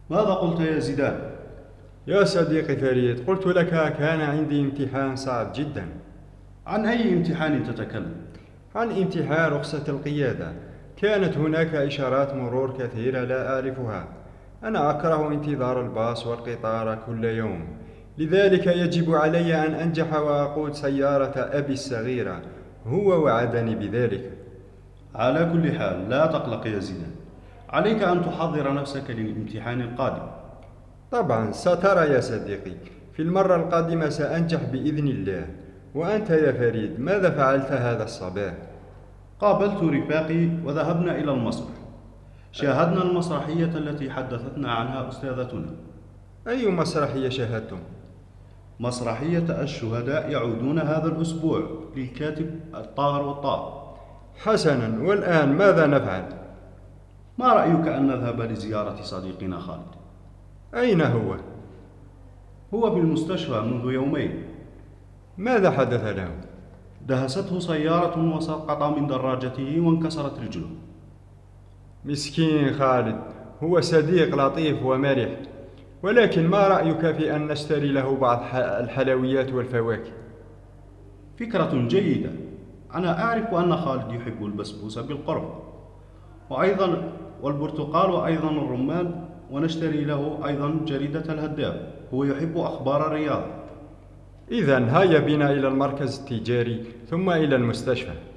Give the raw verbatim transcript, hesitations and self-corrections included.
ماذا قلت يا زيدان؟ يا صديقي فريد، قلت لك كان عندي امتحان صعب جدا. عن أي امتحان تتكلم؟ عن امتحان رخصة القيادة. كانت هناك إشارات مرور كثيرة لا أعرفها. أنا أكره انتظار الباص والقطار كل يوم، لذلك يجب علي أن أنجح وأقود سيارة أبي الصغيرة. هو وعدني بذلك. على كل حال لا تقلق يا زيدان، عليك أن تحضر نفسك للامتحان القادم. طبعا سترى يا صديقي، في المرة القادمة سأنجح بإذن الله. وأنت يا فريد، ماذا فعلت هذا الصباح؟ قابلت رفاقي وذهبنا إلى المسرح. شاهدنا المسرحية التي حدثتنا عنها أستاذتنا. أي مسرحية شاهدتم؟ مسرحية الشهداء يعودون هذا الأسبوع للكاتب الطاهر والطاهر. حسنا، والآن ماذا نفعل؟ ما رأيك أن نذهب لزيارة صديقنا خالد؟ أين هو؟ هو في المستشفى منذ يومين. ماذا حدث له؟ دهسته سيارة وسقط من دراجته وانكسرت رجله. مسكين خالد، هو صديق لطيف ومرح، ولكن ما رأيك في أن نشتري له بعض الحلويات والفواكه؟ فكرة جيدة. أنا أعرف أن خالد يحب البسبوسة بالقرب، وأيضا والبرتقال وأيضا الرمان، ونشتري له أيضا جريدة الهداف. هو يحب أخبار الرياض. إذن هيا بنا إلى المركز التجاري ثم إلى المستشفى.